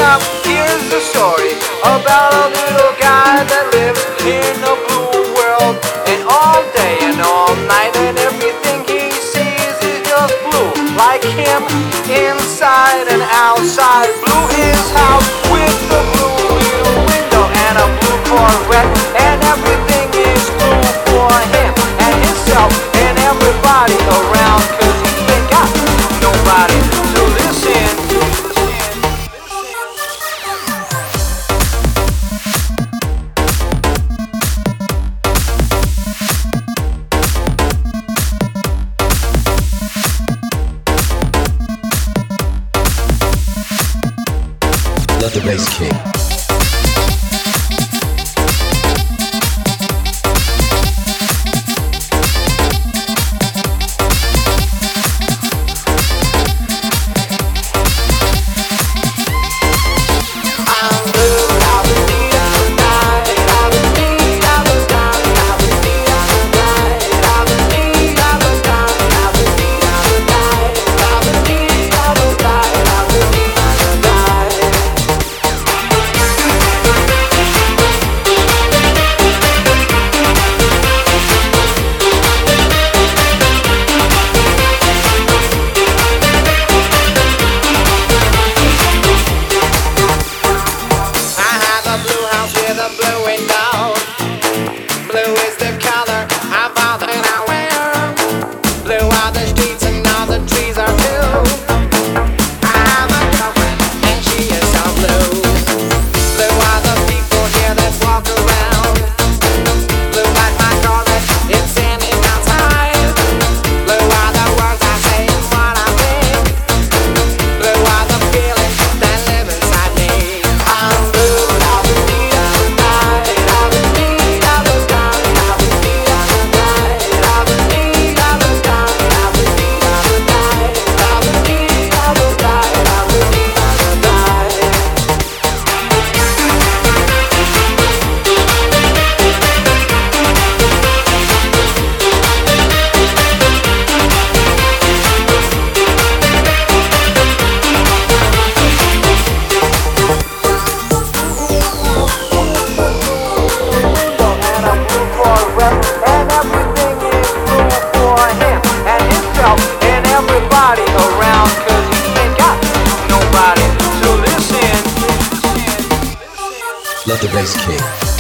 stop. Here's the story about a little guy that lives in a blue world, and all day and all night, and everything he sees is just blue, like him, inside and outside. Blue his house with a blue little window and a blue Corvette, and everything is blue for him and himself and everybody around, 'cause he ain't got nobody to listen. Let the bass kick. Let the bass kick.